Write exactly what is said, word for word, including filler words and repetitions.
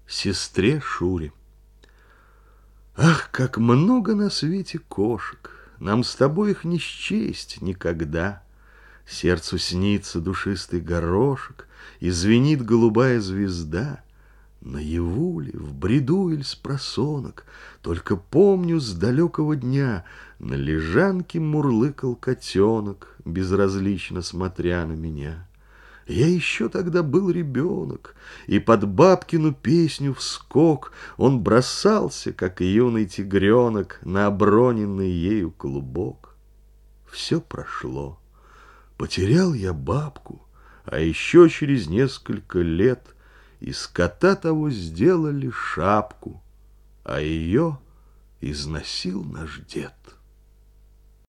Сестре Шуре. Ах, как много на свете кошек! Нам с тобой их не счесть никогда. Сердцу снится душистый горошек, и звенит голубая звезда. Наяву ли, в бреду иль спросонок, только помню с далекого дня, на лежанке мурлыкал котенок, безразлично смотря на меня. Я еще тогда был ребенок, и под бабкину песню вскок он бросался, как юный тигренок, на оброненный ею клубок. Все прошло. Потерял я бабку, а еще через несколько лет из кота того сделали шапку, а ее износил наш дед.